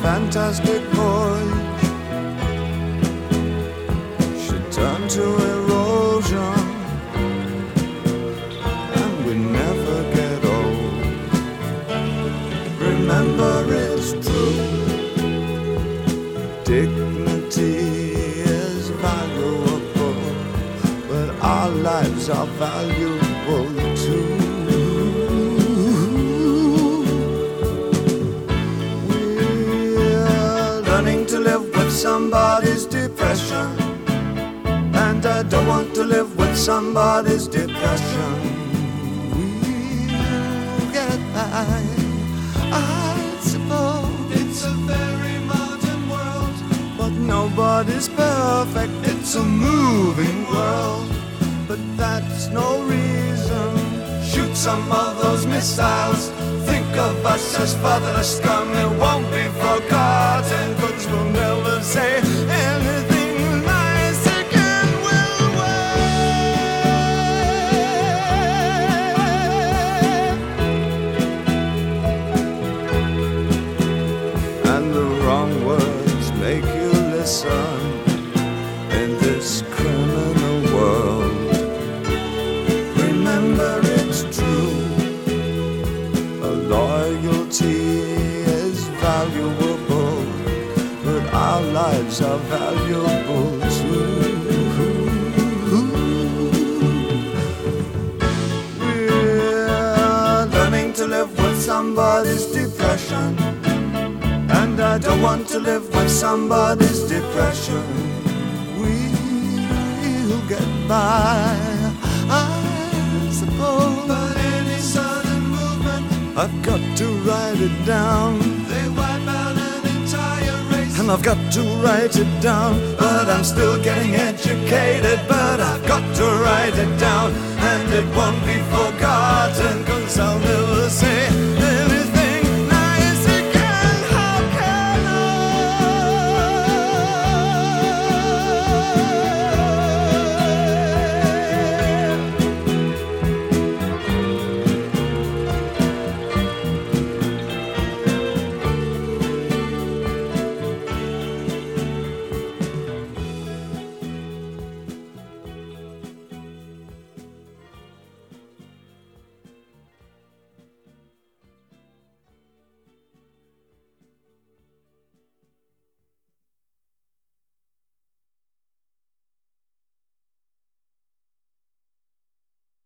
fantastic voyage should turn to erosion, and we never get old. Remember, it's true, dignity is valuable, but our lives are valuable too. To live with somebody's depression, and I don't want to live with somebody's depression. We'll get by, I suppose. It's a very modern world, but nobody's perfect. It's a moving world, but that's no reason. Shoot some of those missiles. Think of us as fatherless scum. It won't be forgotten, 'cause we'll never say anything nice again. We'll wait, and the wrong words make you listen in this criminal world. Remember, it's true, loyalty is valuable, but our lives are valuable too. We're learning to live with somebody's depression, and I don't want to live with somebody's depression. We'll get by, I suppose. But any sudden movement, I've got to write it down. They wipe out an entire race, and I've got to write it down. But I'm still getting educated, but I've got